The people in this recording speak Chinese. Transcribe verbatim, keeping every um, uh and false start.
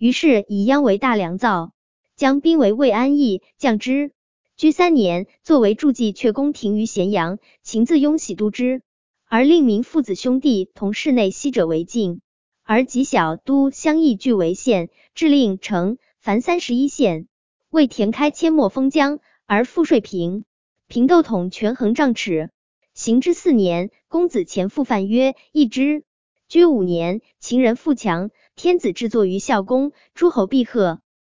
于是以鞅为大良造，将兵为魏安邑，降之。居三年，作为助祭，却宫停于咸阳，秦自雍喜督之，而令民父子兄弟同室内息者为禁。而及小都乡邑俱为县，制令城凡三十一县。为田开阡陌封疆，而赋税平。平斗统权衡丈尺。行之四年，公子虔复犯曰：义之。居五年，秦人富强，天子制作于孝公，诸侯必贺。